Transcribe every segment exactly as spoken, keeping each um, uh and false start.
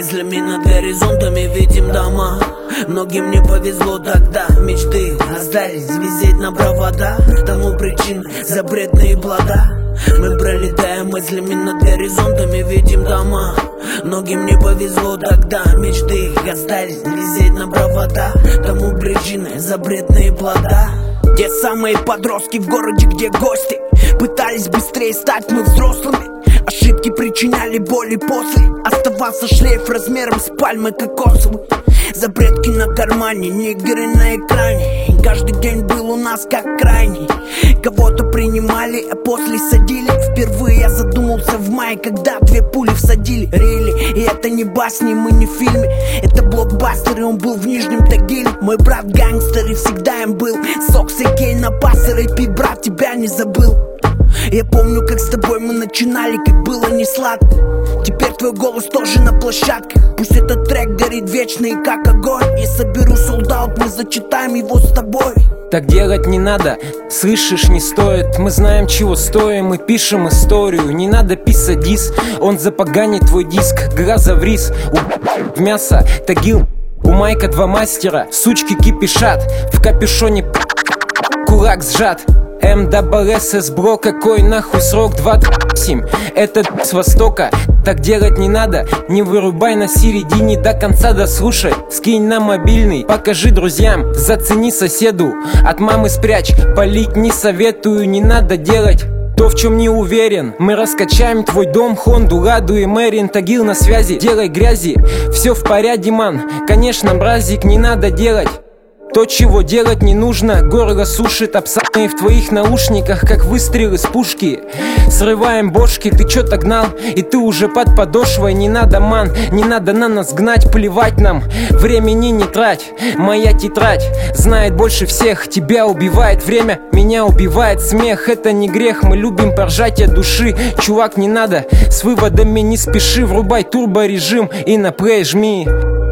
мыслями над горизонтами видим дома. Многим не повезло тогда, мечты остались висеть на проводах. Тому причин запретные плода. Мы пролетаем мыслями над горизонтами видим дома. Многим не повезло тогда, мечты остались висеть на проводах. Тому причины запретные плода. Те самые подростки в городе, где гости пытались быстрее стать мы взрослыми. Ошибки причиняли боли после. Оставался шлейф размером с пальмы кокосовой. Запретки на кармане, нигеры на экране. И каждый день был у нас как крайний. Кого-то принимали, а после садили. Впервые я задумался в мае, когда две пули всадили. Рели, и это не басни, мы не в фильме. Это блокбастер, и он был в Нижнем Тагиле. Мой брат гангстер, и всегда им был. Сокс и Кей на пас, рэпи, брат, тебя не забыл. Я помню, как с тобой мы начинали, как было не сладко. Теперь твой голос тоже на площадке. Пусть этот трек горит вечно и как огонь. Я соберу солдат, мы зачитаем его с тобой. Так делать не надо, слышишь, не стоит. Мы знаем, чего стоим, мы пишем историю. Не надо писать дис, он запоганит твой диск. Глаза в рис, у... в мясо, Тагил. У Майка два мастера, сучки кипишат. В капюшоне кулак сжат. эм дабл эс эс бро, какой нахуй срок? Двадцать семь, это с востока. Так делать не надо, не вырубай на середине, до конца дослушай. Скинь на мобильный, покажи друзьям, зацени соседу. От мамы спрячь, палить не советую, не надо делать то, в чем не уверен. Мы раскачаем твой дом, Хонду, Ладу и Мэрин. Тагил на связи, делай грязи, все в порядке, ман. Конечно, бразик, не надо делать то, чего делать не нужно. Горло сушит, обсанные в твоих наушниках, как выстрелы с пушки. Срываем бошки, ты чё-то гнал, и ты уже под подошвой. Не надо, ман, не надо на нас гнать, плевать нам. Времени не трать, моя тетрадь знает больше всех. Тебя убивает время, меня убивает смех. Это не грех, мы любим поржать от души. Чувак, не надо, с выводами не спеши. Врубай турборежим и на плей жми.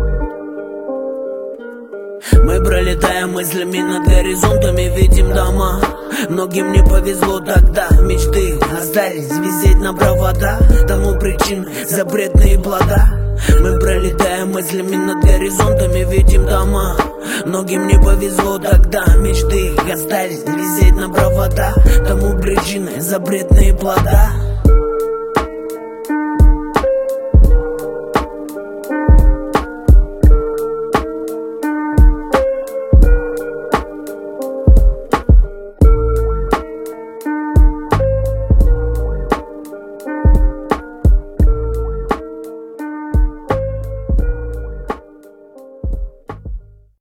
Мы пролетаем мыслями над горизонтами видим дома. Многим не повезло тогда, мечты остались висеть на проводах. Тому причин запретные плода. Мы пролетаем мыслями над горизонтами видим дома. Многим не повезло тогда, мечты остались висеть на проводах. Тому причины запретные плода.